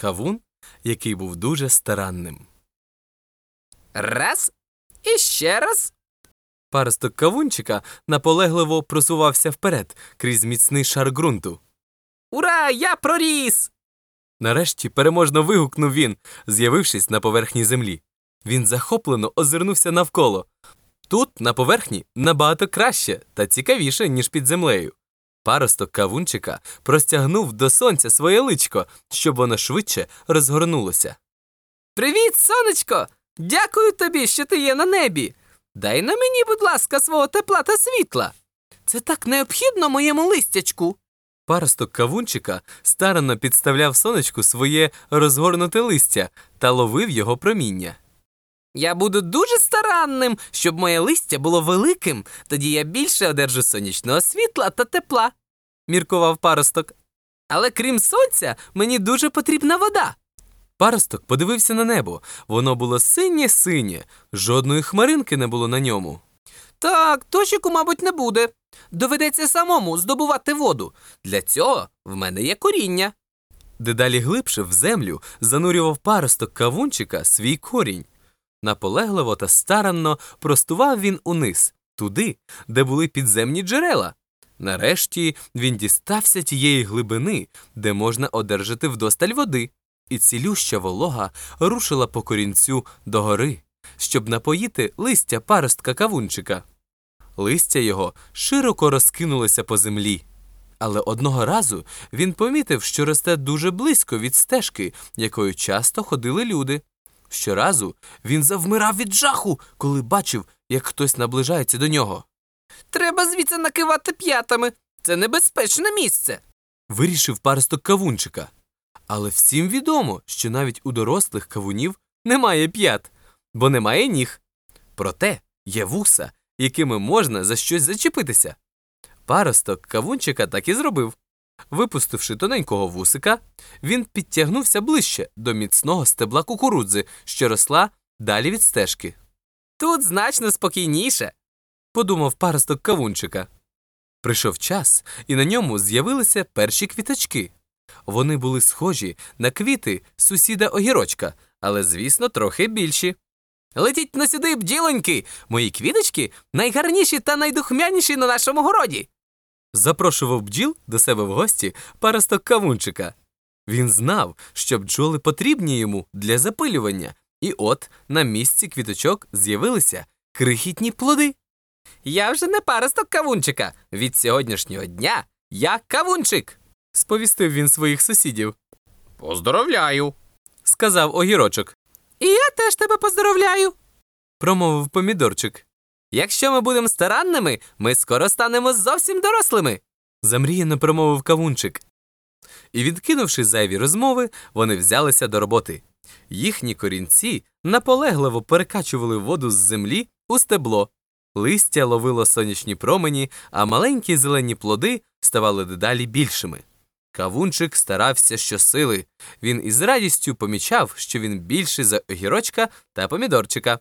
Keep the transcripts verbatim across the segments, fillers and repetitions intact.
Кавун, який був дуже старанним. Раз і ще раз. Паросток кавунчика наполегливо просувався вперед крізь міцний шар ґрунту. Ура, я проріс! Нарешті переможно вигукнув він, з'явившись на поверхні землі. Він захоплено озирнувся навколо. Тут, на поверхні, набагато краще та цікавіше, ніж під землею. Паросток кавунчика простягнув до сонця своє личко, щоб воно швидше розгорнулося. Привіт, сонечко! Дякую тобі, що ти є на небі. Дай на мені, будь ласка, свого тепла та світла. Це так необхідно моєму листячку. Паросток кавунчика старанно підставляв сонечку своє розгорнуте листя та ловив його проміння. Я буду дуже старанним, щоб моє листя було великим, тоді я більше одержу сонячного світла та тепла, міркував паросток. Але крім сонця, мені дуже потрібна вода. Паросток подивився на небо. Воно було синє-синє, жодної хмаринки не було на ньому. Так, дощику, мабуть, не буде. Доведеться самому здобувати воду. Для цього в мене є коріння. Дедалі глибше в землю занурював паросток кавунчика свій корінь. Наполегливо та старанно простував він униз, туди, де були підземні джерела. Нарешті він дістався тієї глибини, де можна одержати вдосталь води, і цілюща волога рушила по корінцю догори, щоб напоїти листя паростка кавунчика. Листя його широко розкинулося по землі. Але одного разу він помітив, що росте дуже близько від стежки, якою часто ходили люди. Щоразу він завмирав від жаху, коли бачив, як хтось наближається до нього. Треба звідси накивати п'ятами. Це небезпечне місце. Вирішив паросток кавунчика. Але всім відомо, що навіть у дорослих кавунів немає п'ят, бо немає ніг. Проте є вуса, якими можна за щось зачепитися. Паросток кавунчика так і зробив. Випустивши тоненького вусика, він підтягнувся ближче до міцного стебла кукурудзи, що росла далі від стежки. Тут значно спокійніше, подумав паросток кавунчика. Прийшов час, і на ньому з'явилися перші квіточки. Вони були схожі на квіти сусіда огірочка, але, звісно, трохи більші. Летіть на сюди, бджілоньки! Мої квіточки найгарніші та найдухмяніші на нашому городі. Запрошував бджіл до себе в гості паросток кавунчика. Він знав, що бджоли потрібні йому для запилювання, і от на місці квіточок з'явилися крихітні плоди. Я вже не паросток кавунчика. Від сьогоднішнього дня я кавунчик, сповістив він своїх сусідів. Поздоровляю, сказав огірочок. І я теж тебе поздоровляю, промовив помідорчик. Якщо ми будемо старанними, ми скоро станемо зовсім дорослими, замріяно промовив кавунчик. І, відкинувши зайві розмови, вони взялися до роботи. Їхні корінці наполегливо перекачували воду з землі у стебло. Листя ловило сонячні промені, а маленькі зелені плоди ставали дедалі більшими. Кавунчик старався щосили. Він із радістю помічав, що він більший за огірочка та помідорчика.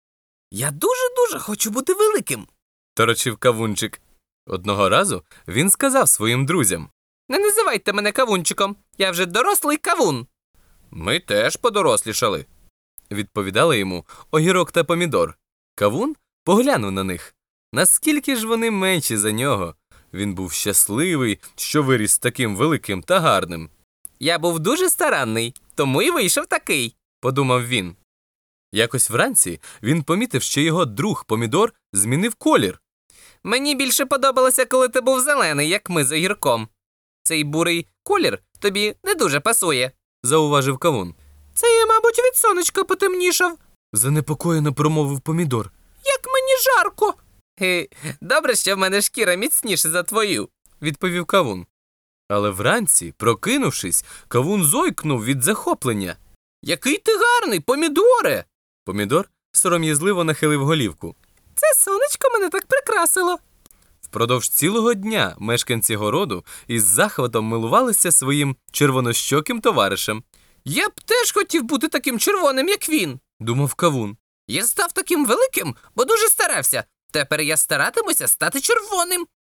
Я дуже-дуже хочу бути великим, торочив кавунчик. Одного разу він сказав своїм друзям. Не називайте мене кавунчиком, я вже дорослий кавун. Ми теж подорослішали, відповідали йому огірок та помідор. Кавун поглянув на них. Наскільки ж вони менші за нього. Він був щасливий, що виріс таким великим та гарним. Я був дуже старанний, тому і вийшов такий, подумав він. Якось вранці він помітив, що його друг помідор змінив колір. Мені більше подобалося, коли ти був зелений, як ми з огірком. Цей бурий колір тобі не дуже пасує, зауважив кавун. Це я, мабуть, від сонечка потемнішав, занепокоєно промовив помідор. Як мені жарко. Хе, добре, що в мене шкіра міцніша за твою, відповів кавун. Але вранці, прокинувшись, кавун зойкнув від захоплення. Який ти гарний, помідоре! Помідор сором'язливо нахилив голівку. Це сонечко мене так прикрасило. Впродовж цілого дня мешканці городу із захватом милувалися своїм червонощоким товаришем. Я б теж хотів бути таким червоним, як він, думав кавун. Я став таким великим, бо дуже старався. Тепер я старатимуся стати червоним.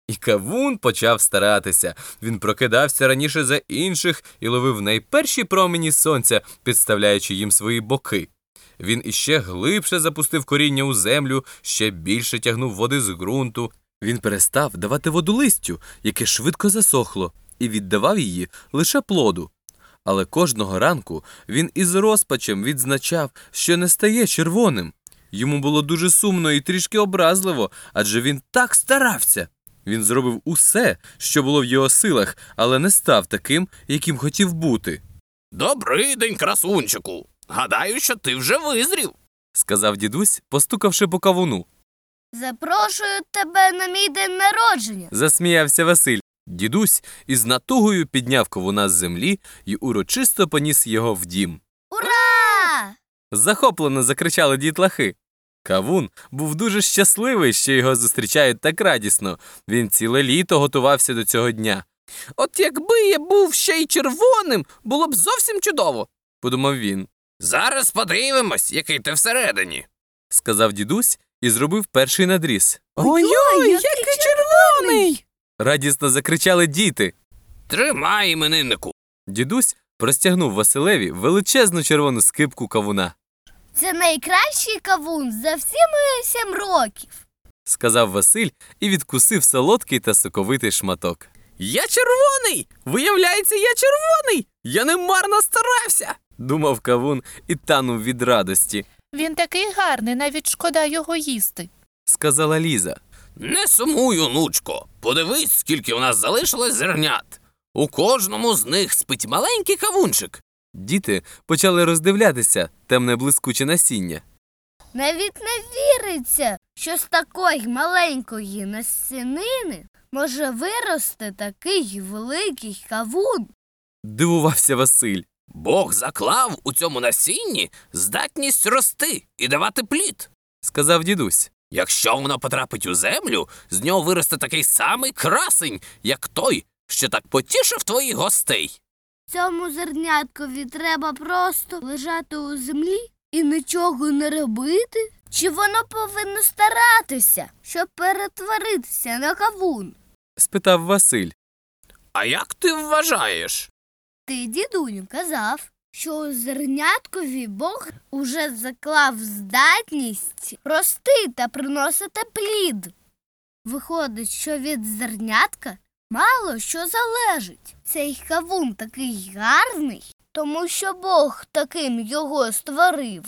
І кавун почав старатися. Він прокидався раніше за інших і ловив найперші промені сонця, підставляючи їм свої боки. Він іще глибше запустив коріння у землю, ще більше тягнув води з ґрунту. Він перестав давати воду листю, яке швидко засохло, і віддавав її лише плоду. Але кожного ранку він із розпачем відзначав, що не стає червоним. Йому було дуже сумно і трішки образливо, адже він так старався. Він зробив усе, що було в його силах, але не став таким, яким хотів бути. «Добрий день, красунчику! Гадаю, що ти вже визрів!» – сказав дідусь, постукавши по кавуну. Запрошую тебе на мій день народження. Засміявся Василь. Дідусь із натугою підняв кавуна з землі і урочисто поніс його в дім. Ура! Захоплено закричали дітлахи. Кавун був дуже щасливий, що його зустрічають так радісно. Він ціле літо готувався до цього дня. «От якби я був ще й червоним, було б зовсім чудово!» – подумав він. «Зараз подивимось, який ти всередині!» – сказав дідусь і зробив перший надріз. Ой-ой, який червоний! Радісно закричали діти. «Тримай, імениннику!» Дідусь простягнув Василеві величезну червону скибку кавуна. Це найкращий кавун за всі мої сім років. – сказав Василь і відкусив солодкий та соковитий шматок. «Я червоний! Виявляється, я червоний! Я не марно старався!» – думав кавун і танув від радості. Він такий гарний, навіть шкода його їсти. – сказала Ліза. «Не сумуй, онучко. Подивись, скільки у нас залишилось зернят. У кожному з них спить маленький кавунчик». Діти почали роздивлятися темне блискуче насіння. Навіть не віриться, що з такої маленької насінини може вирости такий великий кавун. Дивувався Василь. «Бог заклав у цьому насінні здатність рости і давати плід. – сказав дідусь. Якщо воно потрапить у землю, з нього виросте такий самий красень, як той, що так потішив твоїх гостей». Цьому зерняткові треба просто лежати у землі і нічого не робити? Чи воно повинно старатися, щоб перетворитися на кавун? – спитав Василь. «А як ти вважаєш?» Ти, дідуню, казав, що у зерняткові Бог уже заклав здатність рости та приносити плід. Виходить, що від зернятка мало що залежить. Цей кавун такий гарний, тому що Бог таким його створив.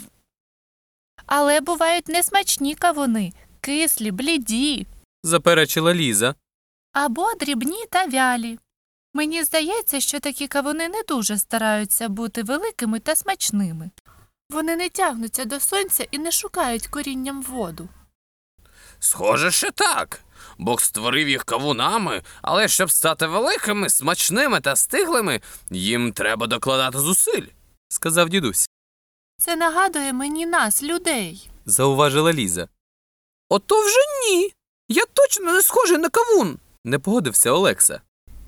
Але бувають несмачні кавуни, кислі, бліді, – заперечила Ліза. або дрібні та вялі. Мені здається, що такі кавуни не дуже стараються бути великими та смачними. Вони не тягнуться до сонця і не шукають корінням воду. «Схоже, що так. Бог створив їх кавунами, але щоб стати великими, смачними та стиглими, їм треба докладати зусиль», – сказав дідусь. Це нагадує мені нас, людей. – зауважила Ліза. «Ото вже ні. Я точно не схожий на кавун». – не погодився Олекса.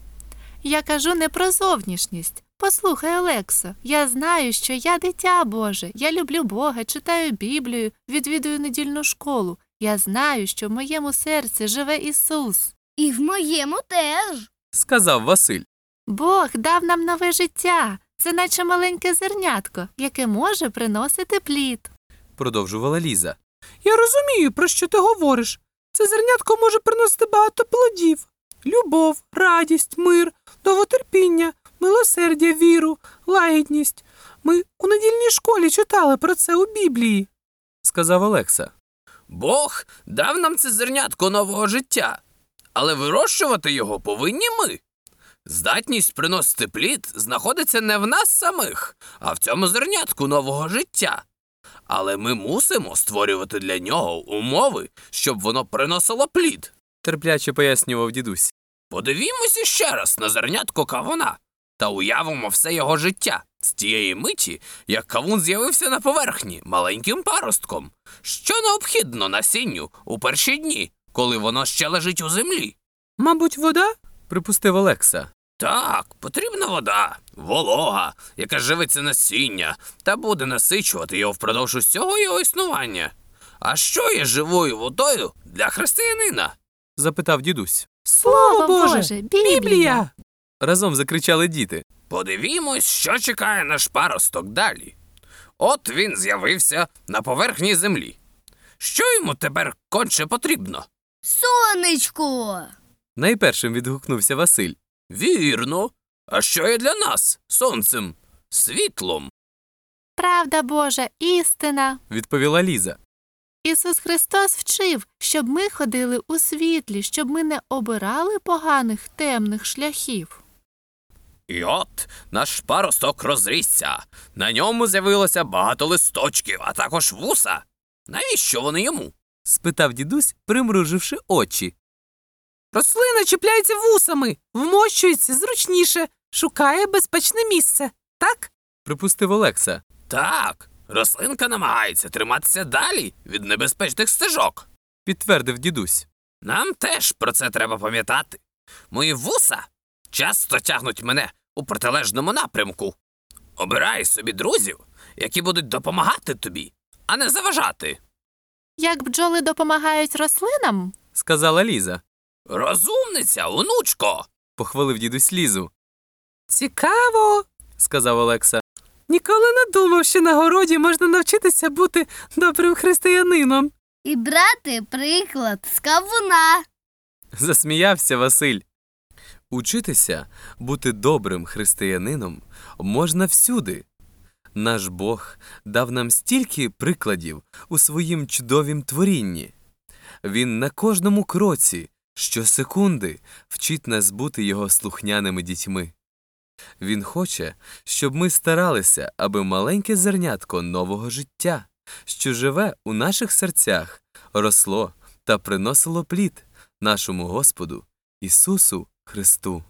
Я кажу не про зовнішність. Послухай, Олексо, я знаю, що я дитя Боже. Я люблю Бога, читаю Біблію, відвідую недільну школу. Я знаю, що в моєму серці живе Ісус. І в моєму теж. – сказав Василь. Бог дав нам нове життя. Це наче маленьке зернятко, яке може приносити плід. – продовжувала Ліза. «Я розумію, про що ти говориш. Це зернятко може приносити багато плодів. Любов, радість, мир, довготерпіння, милосердя, віру, лагідність. Ми у недільній школі читали про це у Біблії», – сказав Олекса. «Бог дав нам це зернятко нового життя, але вирощувати його повинні ми. Здатність приносити плід знаходиться не в нас самих, а в цьому зернятку нового життя. Але ми мусимо створювати для нього умови, щоб воно приносило плід». – терпляче пояснював дідусь. Подивімося ще раз на зернятко кавуна та уявимо все його життя з тієї миті, як кавун з'явився на поверхні маленьким паростком. Що необхідно насінню у перші дні, коли воно ще лежить у землі? «Мабуть, вода?» – припустив Олекса. Так, потрібна вода, волога, яка живиться насіння та буде насичувати його впродовж усього його існування. А що є живою водою для християнина?» – запитав дідусь. Слово Боже, Біблія! Разом закричали діти. Подивімось, що чекає наш паросток далі. От він з'явився на поверхні землі. Що йому тепер конче потрібно? Сонечко! Найпершим відгукнувся Василь. Вірно. А що є для нас сонцем? Світлом. Правда Божа, істина. Відповіла Ліза. Ісус Христос вчив, щоб ми ходили у світлі, щоб ми не обирали поганих темних шляхів. І от наш паросток розрісся. На ньому з'явилося багато листочків, а також вуса. Навіщо вони йому? Спитав дідусь, примруживши очі. Рослина чіпляється вусами, вмощується зручніше, шукає безпечне місце. Так? Припустив Олекса. Так. Рослинка намагається триматися далі від небезпечних стежок. Підтвердив дідусь. Нам теж про це треба пам'ятати. Мої вуса часто тягнуть мене у протилежному напрямку. Обирай собі друзів, які будуть допомагати тобі, а не заважати. Як бджоли допомагають рослинам? Сказала Ліза. Розумниця, онучко! Похвалив дідусь Лізу. Цікаво, Сказав Олекса. ніколи не думав, що на городі можна навчитися бути добрим християнином. І брати приклад з кавуна. Засміявся Василь. Учитися бути добрим християнином можна всюди. Наш Бог дав нам стільки прикладів у своїм чудовім творінні. Він на кожному кроці, щосекунди, вчить нас бути його слухняними дітьми. Він хоче, щоб ми старалися, аби маленьке зернятко нового життя, що живе у наших серцях, росло та приносило плід нашому Господу Ісусу Христу.